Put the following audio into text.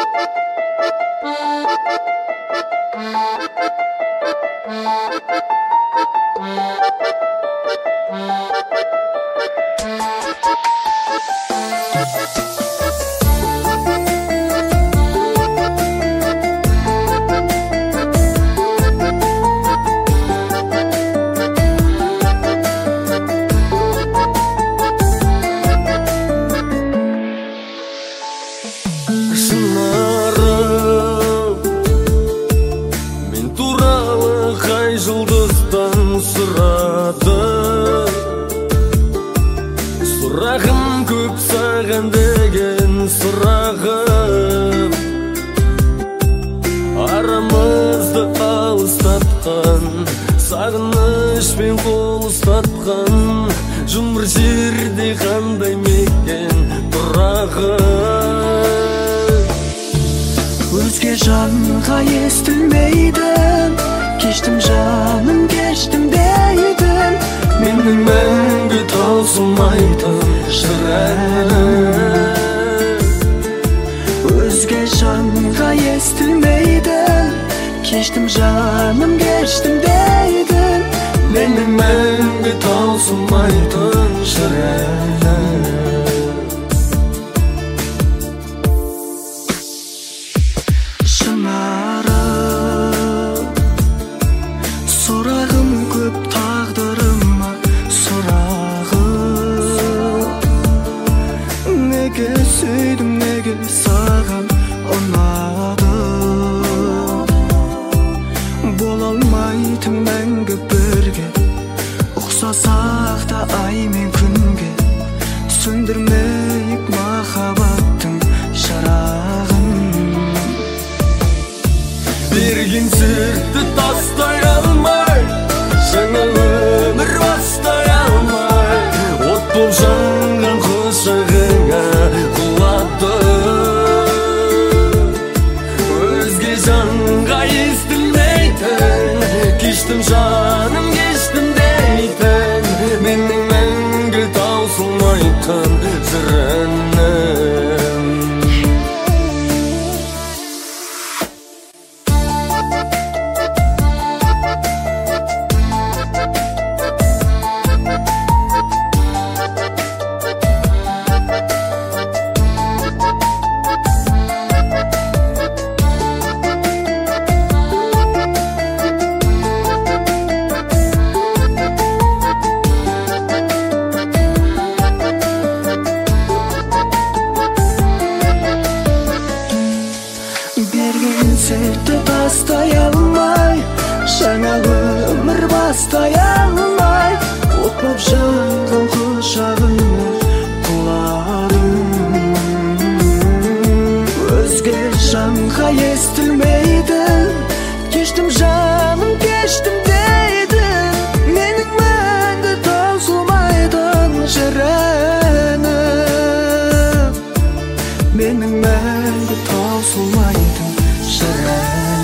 Сұрағым көп саған деген сұрағым, арамызды алыстатқан, сағынышпен қол ұстатқан, жұмыр жерде қандай мекен тұрағым. Өзге жанға естілмейді, кештім жаным, кештім дейдің. Менің мәңгі таусылмайтын жыр әнім. Өзге жанға естілмейді, кештім жаным, кештім дейдің. Менің мәңгі таусылмайтын жыр әнім. Шынарым, сұрағым көп тағдырыма сұрағым. Неге сүйдім, неге саған ұнадым? Бола алмайтын мәңгі бірге, ұқсасақ та ай мен күнге. Сөндірмейік махаббаттың шырағын. Берген сертті тастай алмай, жаңа өмір бастай алмай, от болып жанған құшағыңа құладым. Өзге жанға естілмейтін, кештім жаным, кештім дейтін. Менің мәңгі таусылмайтын жыр әнім. Берген сертті тастай алмай, жаңа өмір бастай алмай, от боп жанған құшағыңа құладым. Өзге жанға естілмейді, кештім жаным, кештім дейдің. Менің мәңгі таусылмайтын жыр әнім. Менің мәңгі таусылмайтын жыр әнім.